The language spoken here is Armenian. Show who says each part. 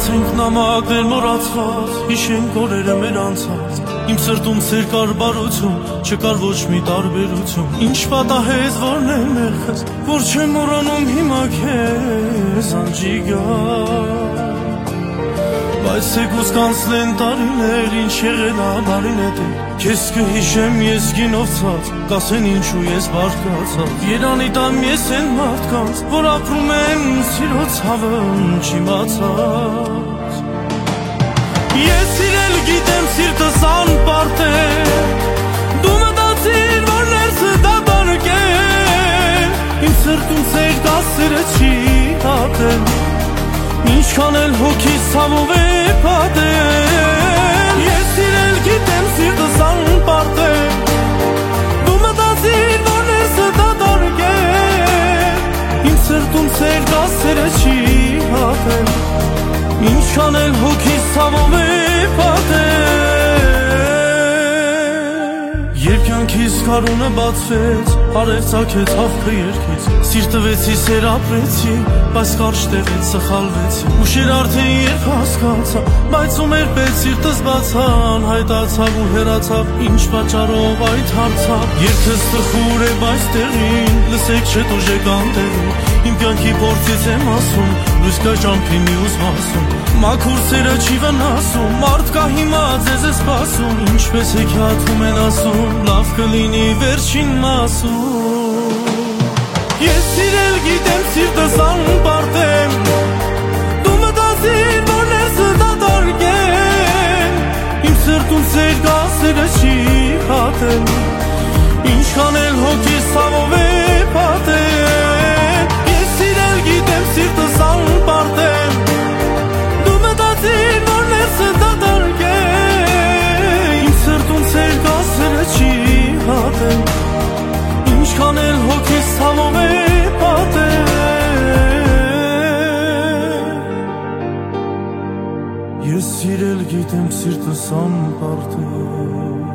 Speaker 1: Մնացենք նամակներ մոռացված, հիշենք օրերը մեր անցած, իմ սրտում սեր կար բարություն, չկար ոչ մի տարբերություն, ինչ պատահեց որն է մեղքս, որ չեմ մոռանում հիմա քեզ անջիգար, բայց թեկուզ կանցնեն տարիներ, ինչ եղել ա բարին հետ է, քեզ կհիշեմ ես գինովցած, կասեն ինչու ես բարկացած, Երանի տամ ես են մարդկանց, որ ապրում են սիրո ցավը չիմացած, ես սիրել գիտեմ սիրտս անպարտ է, դու մտածիր որ ներսը դատարկ է, իմ սրտում սեր կա սերը չի հատել, ինչքան էլ հոգիս ցավով է պատել, ես սիրել գիտեմ սիրտս անպարտ է, դու մտածիր որ ներսը դատարկ է, իմ սրտում սեր կա սերը չի հատել, ինչքան էլ հոգիս ցավով է պատել, երբ կյանքիս քարունը բացվեց, արև ծագեց հավքը երկից, սիրտ տվեցի սեր ապրեցի, բայց կարճ տեղից սխալվեցի, ուշեր արդեն երբ հասկացա, բայց ու մեր պետ սիրտս բացան, հայտացավ ու հեռացավ, ինչ պատճառով այդ հարցավ, երկս տխուր է բայց տեղին, լսեք չէ տուժեք անտեղին, իմ կյանքի փորձից եմ ասում, լույս կա ճամփի մյուս մասում, մաքուր սերը չի վնասում, մարդ կա հիմա ձեզ է սպասում, ինչպես հեքիաթում են ասում, լավ կլինի վերջին մասում, ես սիրել գիտեմ սիրտս անպարտ է, դու մտածիր որ ներսը դատարկ է, իմ սրտում սեր կա սերը չի հատել, ինչքան էլ հոգիս ցավով է պատել, ես սիրել գիտեմ սիրտս անպարտ է, դու մտածիր որ ներսը դատարկ է, իմ սրտում սեր կա սերը չի հատել, ինչքան էլ հոգիս ցավով է պատել, ես սիրել գիտեմ սիրտս անպարտ է